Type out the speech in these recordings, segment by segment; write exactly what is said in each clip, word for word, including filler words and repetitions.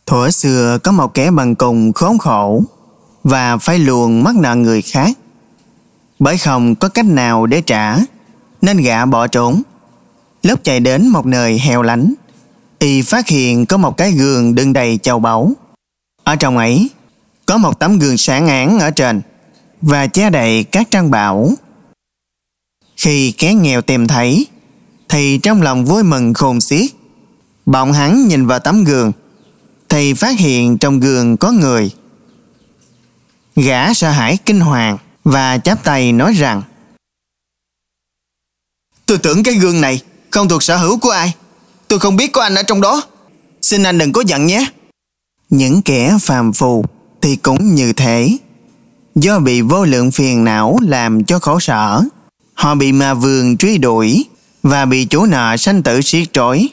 Thuở xưa có một kẻ bần cùng khốn khổ và phải luồn mắc nợ người khác. Bởi không có cách nào để trả nên gã bỏ trốn. Lúc chạy đến một nơi hẻo lánh, y phát hiện có một cái gương đựng đầy châu báu. Ở trong ấy có một tấm gương sáng áng ở trên và che đầy các trang bảo. Khi kẻ nghèo tìm thấy thì trong lòng vui mừng khôn xiết. Bỗng hắn nhìn vào tấm gương thì phát hiện trong gương có người. Gã sợ hãi kinh hoàng và chắp tay nói rằng: "Tôi tưởng cái gương này không thuộc sở hữu của ai. Tôi không biết có anh ở trong đó. Xin anh đừng có giận nhé." Những kẻ phàm phu thì cũng như thế. Do bị vô lượng phiền não làm cho khổ sở, họ bị ma vương truy đuổi và bị chủ nợ sanh tử siết trói.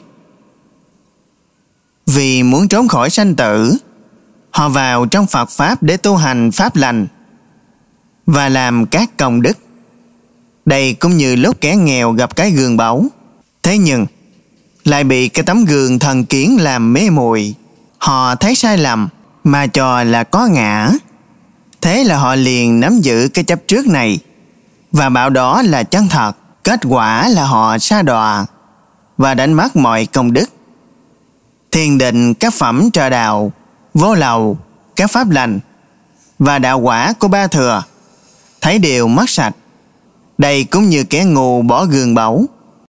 Vì muốn trốn khỏi sanh tử, họ vào trong Phật Pháp để tu hành pháp lành và làm các công đức. Đây cũng như lúc kẻ nghèo gặp cái gương báu, thế nhưng lại bị cái tấm gương thần kiến làm mê muội. Họ thấy sai lầm mà cho là có ngã. Thế là họ liền nắm giữ cái chấp trước này và bảo đó là chân thật. Kết quả là họ sa đọa và đánh mất mọi công đức. Thiền định, các phẩm trợ đạo, vô lậu, các pháp lành và đạo quả của ba thừa thấy đều mất sạch. Đây cũng như kẻ ngu bỏ gương báu